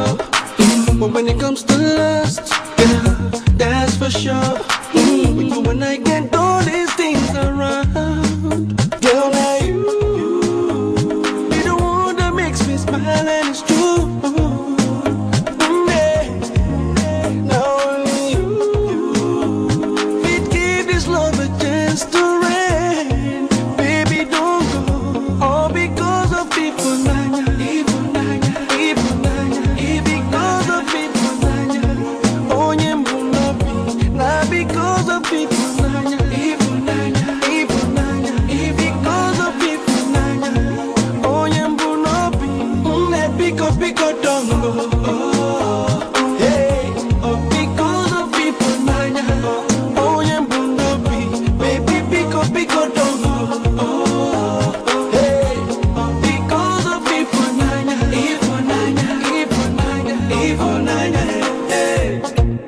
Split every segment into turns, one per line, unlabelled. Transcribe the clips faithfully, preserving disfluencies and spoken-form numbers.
sure. Mm, but when it comes to lust, yeah, that's for sure. Mm, when you and I get all these things around, girl, now you, you be the one that makes me smile, and it's true. Mm, yeah, now only you, it give this love a chance to rain. Baby, don't go, all because of people, nanya, people, nanya, people, nanya, because of people, nanya, oh, yeah, munabi, not because of people, nanya, people, nanya, people, nanya, because of people, nanya, oh, yeah, munabi, mm, pico, pico, dongo, oh, hey, oh, because of people, nanya, oh, yeah, munabi, baby, pico, pico, dongo, oh, hey, because of people, nanya, people, nanya, people, nanya, people, nanya, hey.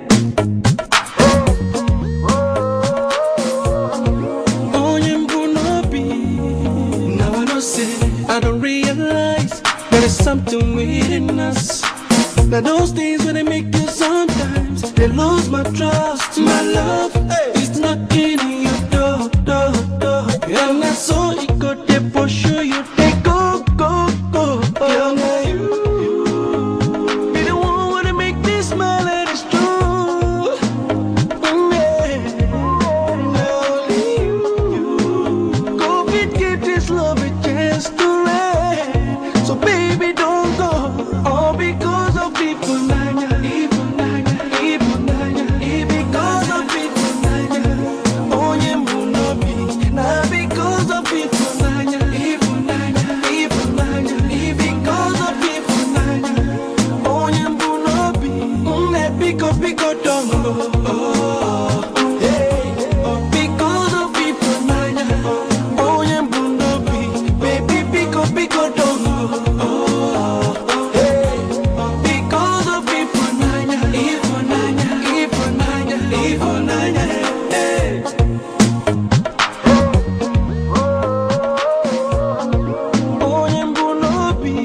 Oh, you gonna be. Now I know, say I don't realize that it's something within us. Now those things when they make you sometimes they lose my trust. My love is knocking on your door, door, door. And I saw it got there for sure. You take go, go, go. Girl, now you be the one wanna make me smile, and it's true. Mm, yeah. Now only you. Go fit, give this love a chance to rain. So baby, don't go, all because of people, nanya, people, nanya, people, nanya, because of people, nanya, oh, yeah, munabi, not because of people, nanya, people, nanya, people, nanya, because of people, nanya, oh, yeah, munabi, mm, that pico, pico, dongo, oh, hey, oh, because of people, nanya, oh, yeah, munabi, baby, pico, pico, dongo, oh, hey, because of people, nanya, people, nanya, people, nanya, people, nanya, hey. Oh, yeah, munabi,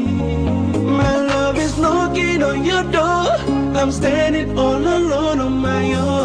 my love is knocking on your door. I'm standing all alone on my own.